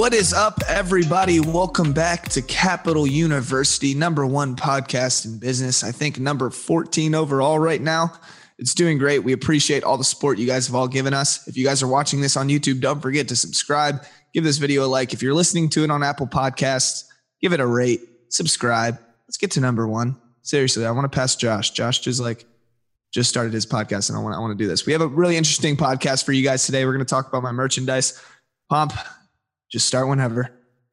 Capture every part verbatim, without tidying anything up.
What is up, everybody? Welcome back to Capital University, number one podcast in business. I think number fourteen overall right now. It's doing great. We appreciate all the support you guys have all given us. If you guys are watching this on YouTube, don't forget to subscribe. Give this video a like. If you're listening to it on Apple Podcasts, give it a rate, subscribe. Let's get to number one. Seriously, I want to pass Josh. Josh just like just started his podcast, and I want I want to do this. We have a really interesting podcast for you guys today. We're going to talk about my merchandise. Pomp, just start whenever.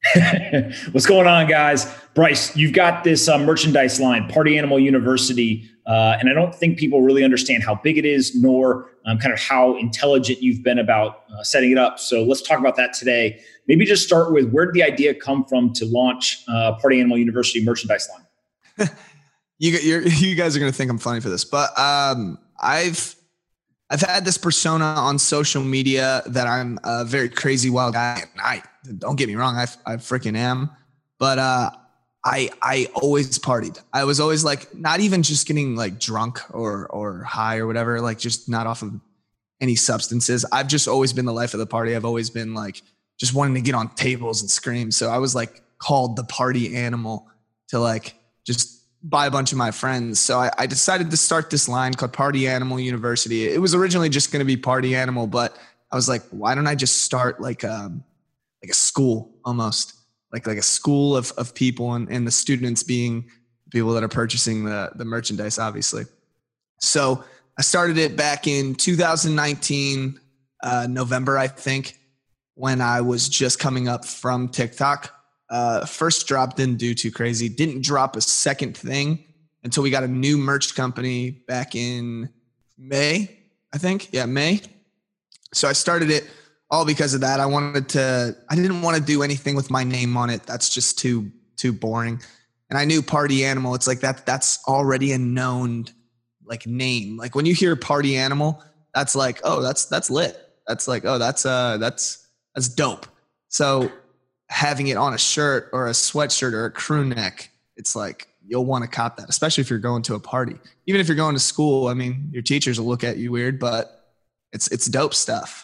What's going on, guys? Bryce, you've got this uh, merchandise line, Party Animal University, uh, and I don't think people really understand how big it is, nor um, kind of how intelligent you've been about uh, setting it up. So let's talk about that today. Maybe just start with, where did the idea come from to launch uh, Party Animal University merchandise line? you, you're, you guys are going to think I'm funny for this, but um, I've I've had this persona on social media that I'm a very crazy wild guy. And I don't get me wrong, I I freaking am, but uh, I I always partied. I was always like, not even just getting like drunk or or high or whatever, like just not off of any substances. I've just always been the life of the party. I've always been like just wanting to get on tables and scream. So I was like called the party animal to like just by a bunch of my friends. So I, I decided to start this line called Party Animal University. It was originally just going to be Party Animal, but I was like, why don't I just start like um like a school almost, like like a school of of people, and, and the students being people that are purchasing the the merchandise, obviously. So I started it back in two thousand nineteen, uh, November, I think, when I was just coming up from TikTok. Uh, first drop didn't do too crazy. Didn't drop a second thing until we got a new merch company back in May, I think. Yeah, May. So I started it all because of that. I wanted to, I didn't want to do anything with my name on it. That's just too, too boring. And I knew Party Animal. It's like that, that's already a known like name. Like when you hear Party Animal, that's like, oh, that's, that's lit. That's like, oh, that's, uh, that's, that's dope. So having it on a shirt or a sweatshirt or a crew neck, it's like, you'll want to cop that, especially if you're going to a party. Even if you're going to school, I mean, your teachers will look at you weird, but it's it's dope stuff.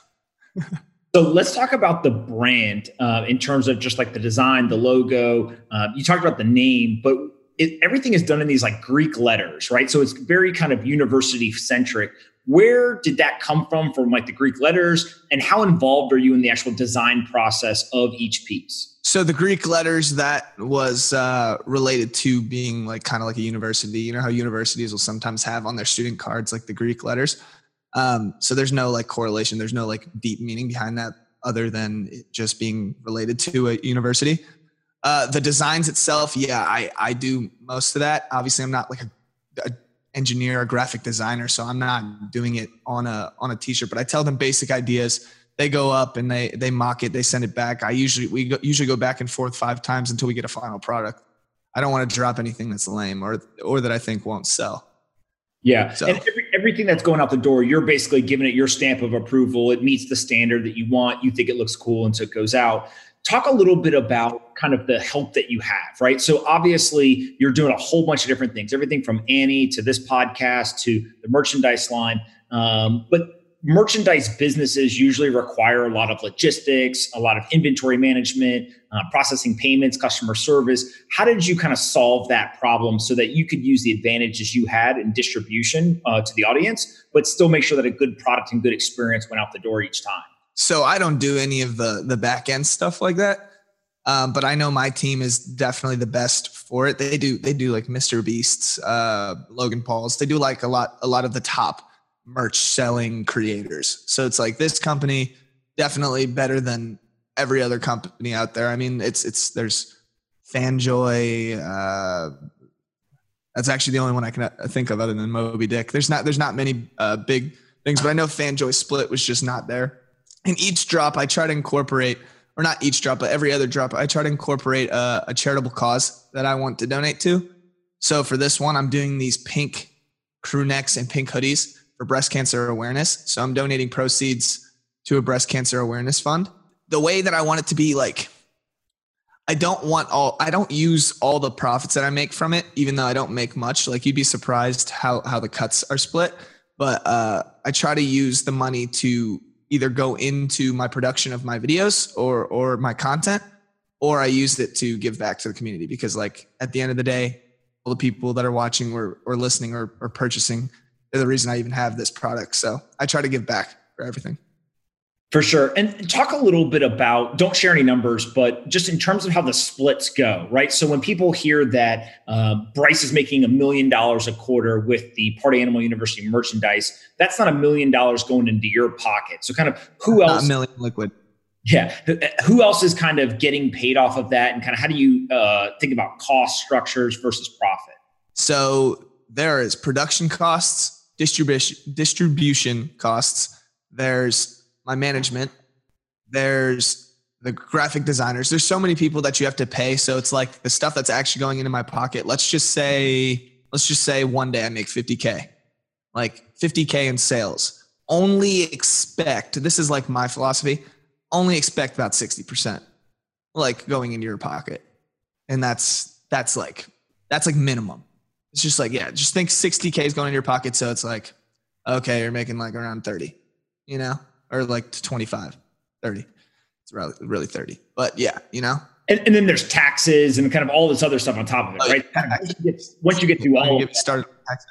So let's talk about the brand uh, in terms of just like the design, the logo. Uh, you talked about the name, but it, everything is done in these like Greek letters, right? So it's very kind of university centric. Where did that come from, from like the Greek letters, and how involved are you in the actual design process of each piece? So the Greek letters, that was uh, related to being like kind of like a university. You know how universities will sometimes have on their student cards like the Greek letters. Um, so there's no like correlation. There's no like deep meaning behind that other than it just being related to a university. Uh, the designs itself, yeah, I, I do most of that. Obviously, I'm not like a, a engineer or graphic designer, so I'm not doing it on a on a t-shirt, but I tell them basic ideas. They go up and they they mock it, they send it back. I usually we go, usually go back and forth five times until we get a final product. I don't want to drop anything that's lame or or that I think won't sell. Yeah, so. And every, everything that's going out the door, you're basically giving it your stamp of approval. It meets the standard that you want. You think it looks cool, and so it goes out. Talk a little bit about kind of the help that you have, right? So obviously you're doing a whole bunch of different things, everything from Annie to this podcast to the merchandise line. Um, but merchandise businesses usually require a lot of logistics, a lot of inventory management, uh, processing payments, customer service. How did you kind of solve that problem so that you could use the advantages you had in distribution uh, to the audience, but still make sure that a good product and good experience went out the door each time? So I don't do any of the the back end stuff like that, um, but I know my team is definitely the best for it. They do they do like Mister Beasts, uh, Logan Paul's. They do like a lot a lot of the top merch selling creators. So it's like this company definitely better than every other company out there. I mean, it's it's there's Fanjoy. Uh, that's actually the only one I can think of other than Moby Dick. There's not there's not many uh, big things, but I know Fanjoy Split was just not there. In each drop, I try to incorporate, or not each drop, but every other drop, I try to incorporate a, a charitable cause that I want to donate to. So for this one, I'm doing these pink crew necks and pink hoodies for breast cancer awareness. So I'm donating proceeds to a breast cancer awareness fund. The way that I want it to be, like, I don't want all, I don't use all the profits that I make from it, even though I don't make much. Like, you'd be surprised how, how the cuts are split. But uh, I try to use the money to either go into my production of my videos or or my content, or I used it to give back to the community. Because like at the end of the day, all the people that are watching or, or listening or, or purchasing, they're the reason I even have this product. So I try to give back for everything. For sure. And talk a little bit about, don't share any numbers, but just in terms of how the splits go, right? So when people hear that uh, Bryce is making a million dollars a quarter with the Party Animal University merchandise, that's not a million dollars going into your pocket. So kind of who else? Not a million liquid. Yeah. Who else is kind of getting paid off of that? And kind of how do you uh, think about cost structures versus profit? So there is production costs, distribution, distribution costs. There's my management, there's the graphic designers. There's so many people that you have to pay. So it's like the stuff that's actually going into my pocket. Let's just say, let's just say one day I make fifty K, like fifty K in sales. Only expect, this is like my philosophy, only expect about sixty percent like going into your pocket. And that's, that's like, that's like minimum. It's just like, yeah, just think sixty K is going in your pocket. So it's like, okay, you're making like around thirty, you know? Or like twenty-five, thirty. It's really, really thirty. But yeah, you know? And, and then there's taxes and kind of all this other stuff on top of it, oh, right? Yeah. Once, you get, once you get through all of it. started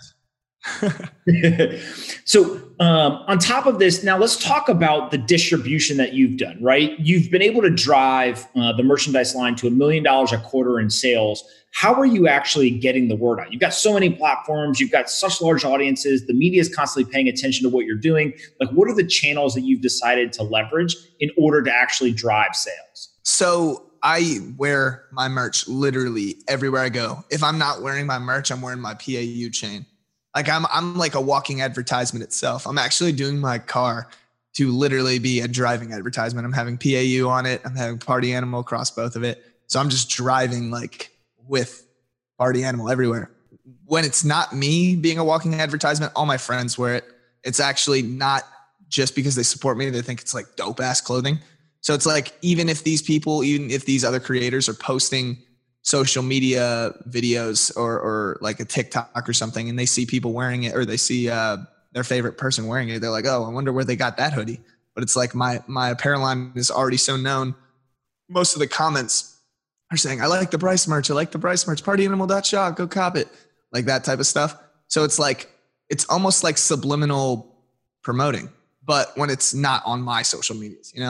on taxes. So um, on top of this, now let's talk about the distribution that you've done, right? You've been able to drive uh, the merchandise line to a million dollars a quarter in sales. How are you actually getting the word out? You've got so many platforms. You've got such large audiences. The media is constantly paying attention to what you're doing. Like, what are the channels that you've decided to leverage in order to actually drive sales? So I wear my merch literally everywhere I go. If I'm not wearing my merch, I'm wearing my P A U chain. Like I'm, I'm like a walking advertisement itself. I'm actually doing my car to literally be a driving advertisement. I'm having P A U on it. I'm having Party Animal across both of it. So I'm just driving like with Party Animal everywhere. When it's not me being a walking advertisement, all my friends wear it. It's actually not just because they support me. They think it's like dope ass clothing. So it's like, even if these people, even if these other creators are posting social media videos or, or like a TikTok or something, and they see people wearing it, or they see uh, their favorite person wearing it, they're like, oh, I wonder where they got that hoodie. But it's like my, my apparel line is already so known. Most of the comments are saying, I like the Bryce merch. I like the Bryce merch. party animal dot shop. Go cop it. Like that type of stuff. So it's like, it's almost like subliminal promoting, but when it's not on my social medias, you know?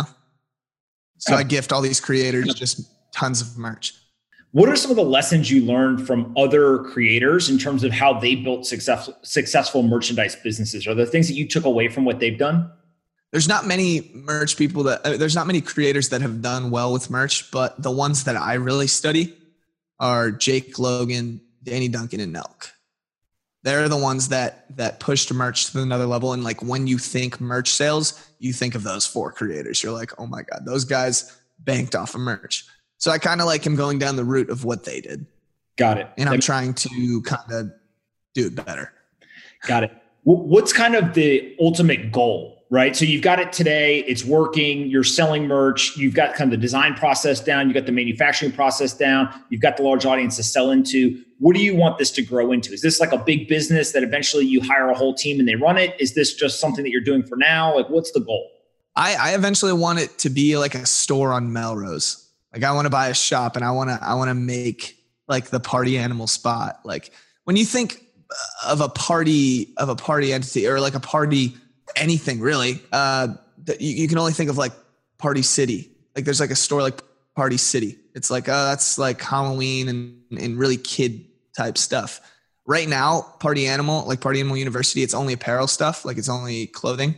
So I gift all these creators just tons of merch. What are some of the lessons you learned from other creators in terms of how they built successful, successful merchandise businesses? Are there things that you took away from what they've done? There's not many merch people that, uh, there's not many creators that have done well with merch, but the ones that I really study are Jake Logan, Danny Duncan, and Nelk. They're the ones that, that pushed merch to another level. And like, when you think merch sales, you think of those four creators. You're like, oh my God, those guys banked off of merch. So I kind of like am going down the route of what they did. Got it. And I'm trying to kind of do it better. Got it. What's kind of the ultimate goal, right? So you've got it today, it's working, you're selling merch, you've got kind of the design process down, you've got the manufacturing process down, you've got the large audience to sell into. What do you want this to grow into? Is this like a big business that eventually you hire a whole team and they run it? Is this just something that you're doing for now? Like, what's the goal? I, I eventually want it to be like a store on Melrose. Like, I want to buy a shop and I want to, I want to make like the Party Animal spot. Like, when you think of a party, of a party entity, or like a party, anything really, uh, that you, you can only think of like Party City. Like, there's like a store like Party City. It's like, oh, that's like Halloween and, and really kid type stuff. Right now, Party Animal, like Party Animal University, it's only apparel stuff. Like, it's only clothing.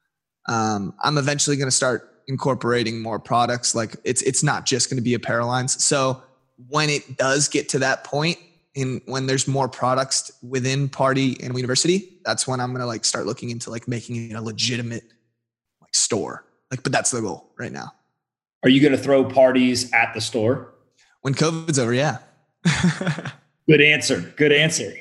Um, I'm eventually going to start incorporating more products. Like, it's, it's not just going to be apparel lines. So when it does get to that point, and when there's more products within Party Animal University, that's when I'm going to like start looking into like making it a legitimate like store. Like, but that's the goal right now. Are you going to throw parties at the store? When COVID's over, yeah. Good answer. Good answer.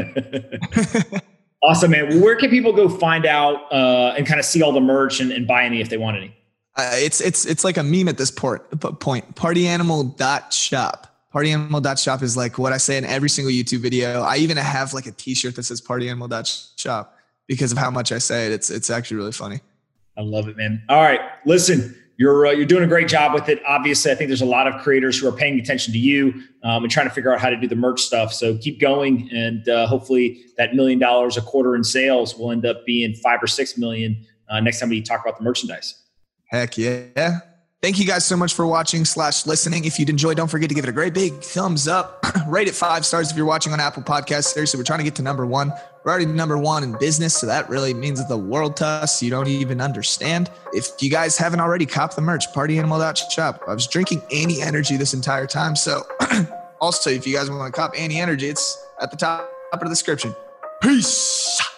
Awesome, man. Well, where can people go find out uh, and kind of see all the merch and, and buy any if they want any? Uh, it's it's it's like a meme at this port, point. party animal dot shop. party animal dot shop is like what I say in every single YouTube video. I even have like a t-shirt that says party animal dot shop because of how much I say it. It's it's actually really funny. I love it, man. All right. Listen, you're uh, you're doing a great job with it. Obviously, I think there's a lot of creators who are paying attention to you um, and trying to figure out how to do the merch stuff. So keep going. And uh, hopefully that million dollars a quarter in sales will end up being five or six million uh, next time we talk about the merchandise. Heck yeah. Thank you guys so much for watching slash listening. If you'd enjoy, don't forget to give it a great big thumbs up. Rate it five stars if you're watching on Apple Podcasts. Seriously, we're trying to get to number one. We're already number one in business, so that really means the world to us. You don't even understand. If you guys haven't already, cop the merch, party animal dot shop. I was drinking Annie Energy this entire time. So also, if you guys want to cop Annie Energy, it's at the top of the description. Peace.